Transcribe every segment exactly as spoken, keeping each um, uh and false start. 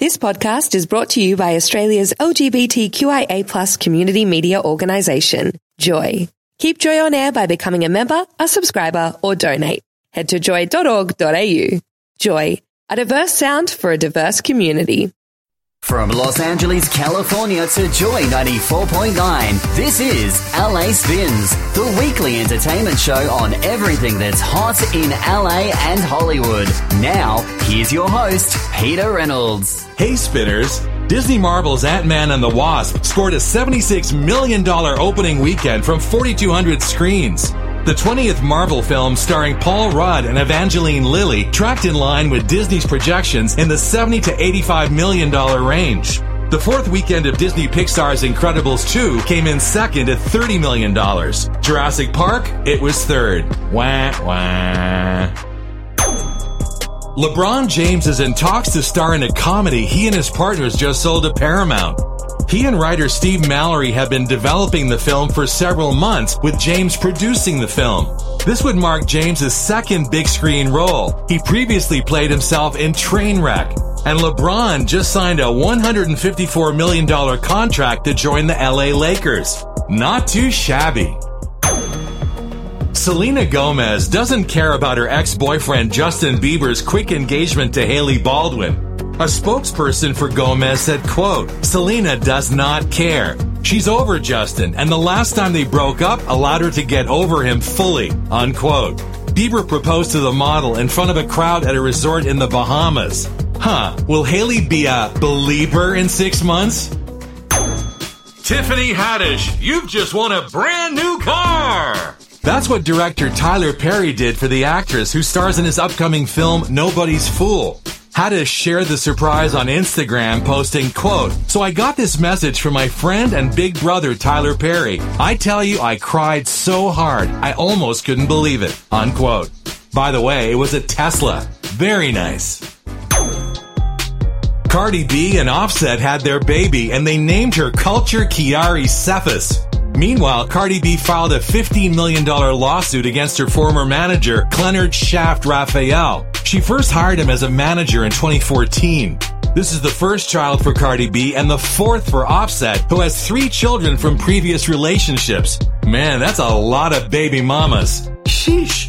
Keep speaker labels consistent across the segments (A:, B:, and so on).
A: This podcast is brought to you by Australia's L G B T Q I A plus community media organisation, Joy. Keep Joy on air by becoming a member, a subscriber, or donate. Head to joy dot org dot a u. Joy, a diverse sound for a diverse community.
B: From Los Angeles, California to Joy ninety-four point nine, this is L A Spins, the weekly entertainment show on everything that's hot in L A and Hollywood. Now, here's your host, Peter Reynolds.
C: Hey Spinners! Disney Marvel's Ant-Man and the Wasp scored a seventy-six million dollars opening weekend from forty-two hundred screens. The twentieth Marvel film starring Paul Rudd and Evangeline Lilly tracked in line with Disney's projections in the seventy to eighty-five million dollars range. The fourth weekend of Disney Pixar's Incredibles two came in second at thirty million dollars. Jurassic Park, it was third. Wah, wah. LeBron James is in talks to star in a comedy he and his partners just sold to Paramount. He and writer Steve Mallory have been developing the film for several months, with James producing the film. This would mark James's second big screen role. He previously played himself in Trainwreck. And LeBron just signed a one hundred fifty-four million dollars contract to join the L A Lakers. Not too shabby. Selena Gomez doesn't care about her ex-boyfriend Justin Bieber's quick engagement to Hailey Baldwin. A spokesperson for Gomez said, quote, "Selena does not care. She's over Justin, and the last time they broke up allowed her to get over him fully," unquote. Bieber proposed to the model in front of a crowd at a resort in the Bahamas. Huh, will Hailey be a believer in six months? Tiffany Haddish, you've just won a brand new car! That's what director Tyler Perry did for the actress who stars in his upcoming film Nobody's Fool. Haddish shared the surprise on Instagram, posting, quote, "So I got this message from my friend and big brother Tyler Perry. I tell you, I cried so hard, I almost couldn't believe it," unquote. By the way, it was a Tesla. Very nice. Cardi B and Offset had their baby, and they named her Culture Kiari Cephas. Meanwhile, Cardi B filed a fifteen million dollars lawsuit against her former manager, Clenard Shaft Raphael. She first hired him as a manager in twenty fourteen. This is the first child for Cardi B and the fourth for Offset, who has three children from previous relationships. Man, that's a lot of baby mamas. Sheesh.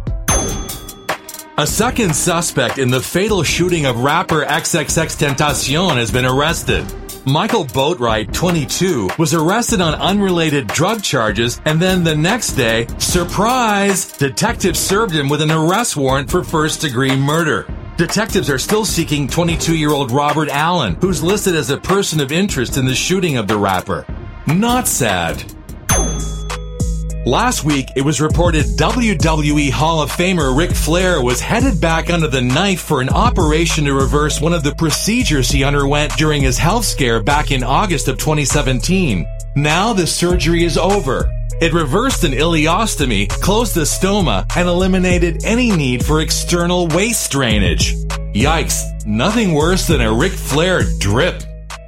C: A second suspect in the fatal shooting of rapper triple X Tentacion has been arrested. Michael Boatwright, twenty-two, was arrested on unrelated drug charges, and then the next day, surprise, detectives served him with an arrest warrant for first-degree murder. Detectives are still seeking twenty-two-year-old Robert Allen, who's listed as a person of interest in the shooting of the rapper. Not sad. Last week, it was reported W W E Hall of Famer Ric Flair was headed back under the knife for an operation to reverse one of the procedures he underwent during his health scare back in August of twenty seventeen. Now the surgery is over. It reversed an ileostomy, closed the stoma, and eliminated any need for external waste drainage. Yikes, nothing worse than a Ric Flair drip.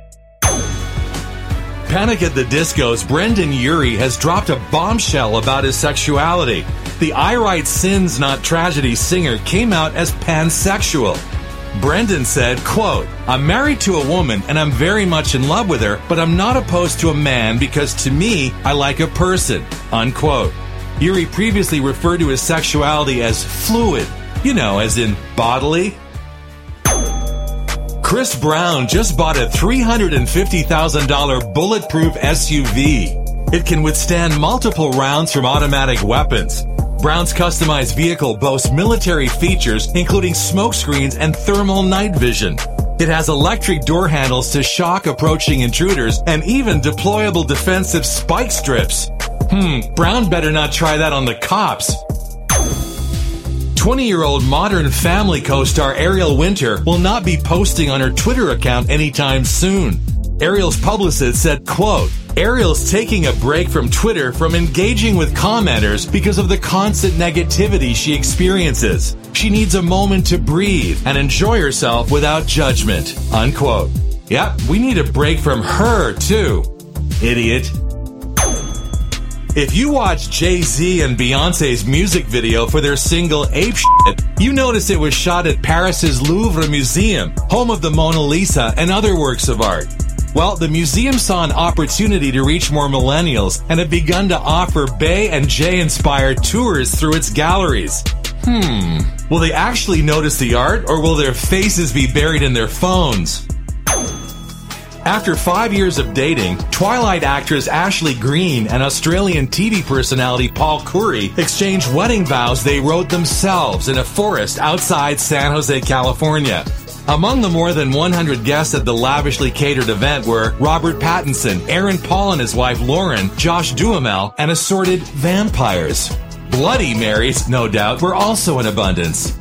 C: Panic at the Disco's Brendan Urie has dropped a bombshell about his sexuality. The I Write Sins Not Tragedy singer came out as pansexual. Brendan said, quote, "I'm married to a woman and I'm very much in love with her, but I'm not opposed to a man because to me, I like a person," unquote. Urie previously referred to his sexuality as fluid, you know, as in bodily. Chris Brown just bought a three hundred fifty thousand dollars bulletproof S U V. It can withstand multiple rounds from automatic weapons. Brown's customized vehicle boasts military features, including smoke screens and thermal night vision. It has electric door handles to shock approaching intruders and even deployable defensive spike strips. Hmm, Brown better not try that on the cops. twenty-year-old Modern Family co-star Ariel Winter will not be posting on her Twitter account anytime soon. Ariel's publicist said, quote, "Ariel's taking a break from Twitter from engaging with commenters because of the constant negativity she experiences. She needs a moment to breathe and enjoy herself without judgment," unquote. Yep, we need a break from her, too. Idiot. If you watch Jay-Z and Beyonce's music video for their single Ape Shit, you notice it was shot at Paris's Louvre Museum, home of the Mona Lisa and other works of art. Well, the museum saw an opportunity to reach more millennials and have begun to offer Bey and Jay-inspired tours through its galleries. Hmm, will they actually notice the art, or will their faces be buried in their phones? After five years of dating, Twilight actress Ashley Greene and Australian T V personality Paul Curry exchanged wedding vows they wrote themselves in a forest outside San Jose, California. Among the more than one hundred guests at the lavishly catered event were Robert Pattinson, Aaron Paul and his wife Lauren, Josh Duhamel, and assorted vampires. Bloody Marys, no doubt, were also in abundance.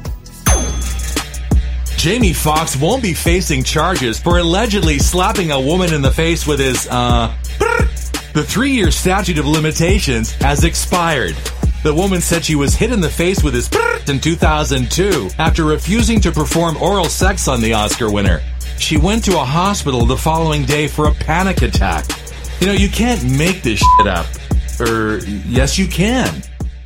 C: Jamie Foxx won't be facing charges for allegedly slapping a woman in the face with his, uh, the three-year statute of limitations has expired. The woman said she was hit in the face with his in two thousand two after refusing to perform oral sex on the Oscar winner. She went to a hospital the following day for a panic attack. You know, you can't make this shit up. Or, yes, you can.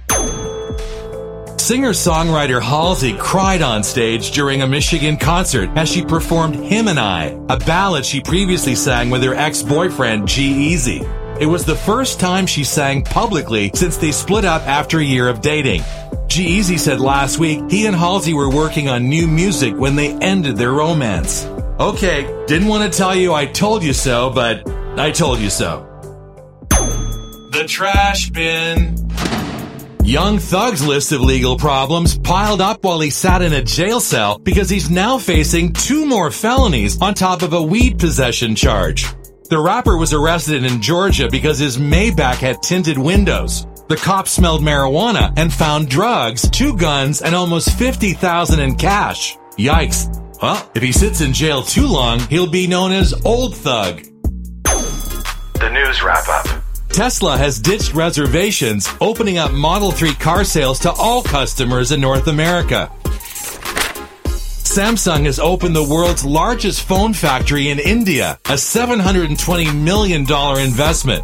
C: Singer-songwriter Halsey cried on stage during a Michigan concert as she performed Him and I, a ballad she previously sang with her ex-boyfriend G-Eazy. It was the first time she sang publicly since they split up after a year of dating. G-Eazy said last week he and Halsey were working on new music when they ended their romance. Okay, didn't want to tell you I told you so, but I told you so. The trash bin. Young Thug's list of legal problems piled up while he sat in a jail cell because he's now facing two more felonies on top of a weed possession charge. The rapper was arrested in Georgia because his Maybach had tinted windows. The cops smelled marijuana and found drugs, two guns, and almost fifty thousand dollars in cash. Yikes. Well, if he sits in jail too long, he'll be known as Old Thug.
D: The news wrap-up.
C: Tesla has ditched reservations, opening up Model three car sales to all customers in North America. Samsung has opened the world's largest phone factory in India, a seven hundred twenty million dollars investment.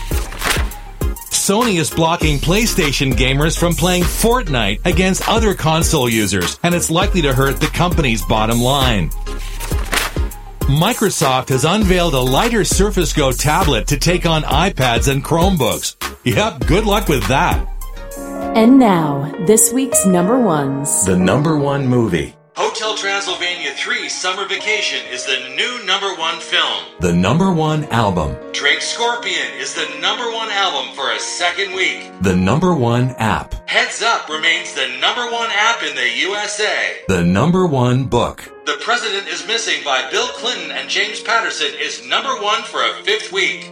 C: Sony is blocking PlayStation gamers from playing Fortnite against other console users, and it's likely to hurt the company's bottom line. Microsoft has unveiled a lighter Surface Go tablet to take on iPads and Chromebooks. Yep, good luck with that.
E: And now, this week's number ones.
C: The number one movie. Hotel Transylvania three Summer Vacation is the new number one film. The number one album. Drake's Scorpion is the number one album for a second week. The number one app. Heads Up remains the number one app in the U S A. The number one book. The President is Missing by Bill Clinton and James Patterson is number one for a fifth week.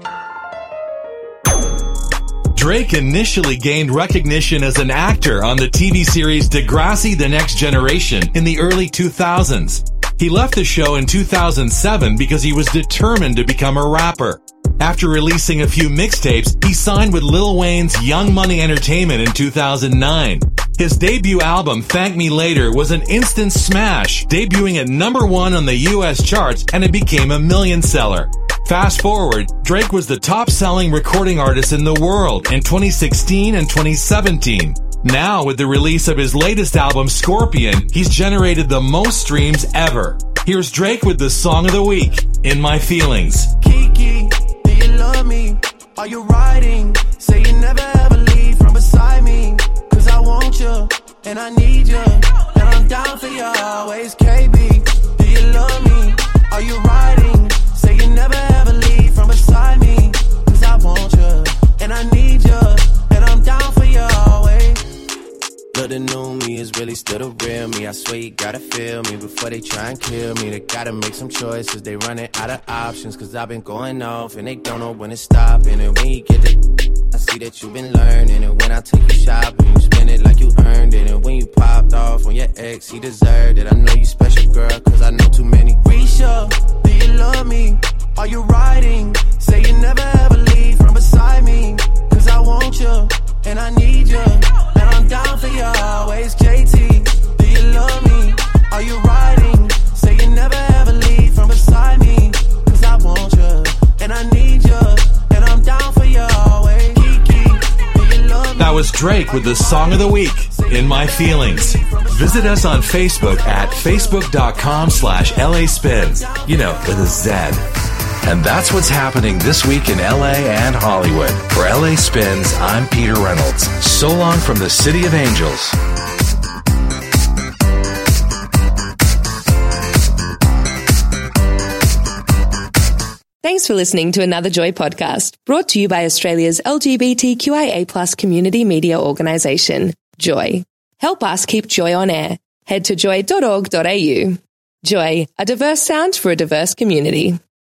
C: Drake initially gained recognition as an actor on the T V series Degrassi: The Next Generation in the early two thousands. He left the show in two thousand seven because he was determined to become a rapper. After releasing a few mixtapes, he signed with Lil Wayne's Young Money Entertainment in two thousand nine. His debut album, Thank Me Later, was an instant smash, debuting at number one on the U S charts, and it became a million seller. Fast forward, Drake was the top-selling recording artist in the world in twenty sixteen and twenty seventeen. Now, with the release of his latest album, Scorpion, he's generated the most streams ever. Here's Drake with the song of the week, In My Feelings.
F: Kiki, do you love me? Are you riding? Say you never ever leave from beside me. Cause I want you, and I need you, and I'm down for you always. K B, do you love me? Are you riding? Say you never ever leave from beside me. Cause I want you, and I need you, and I'm down for you always. Look, the new me is really still the real me. I swear you gotta feel me before they try and kill me. They gotta make some choices, they running out of options. Cause I've been going off and they don't know when to stop. And when you get the I see that you've been learning. And when I take you shopping, you spend it like you earned it. And when you popped off on your ex, he deserved it. I know you special, girl, cause I know too many. Risha, do you love me? Are you riding? Say you never ever leave from beside me. Cause I want you, and I need you, and I'm down for you always. J T, do you love me? Are you riding? Say you never ever leave from beside me. Cause I want you, and I need you, and I'm down for you always. Kiki,
C: Drake with the song of the week, In My Feelings. Visit us on Facebook at facebook.com slash LA Spins. You know, with a Z.
G: And that's what's happening this week in L A and Hollywood. For L A Spins, I'm Peter Reynolds. So long from the City of Angels.
A: Thanks for listening to another Joy podcast, brought to you by Australia's L G B T Q I A plus community media organisation, Joy. Help us keep Joy on air. Head to joy dot org dot a u. Joy, a diverse sound for a diverse community.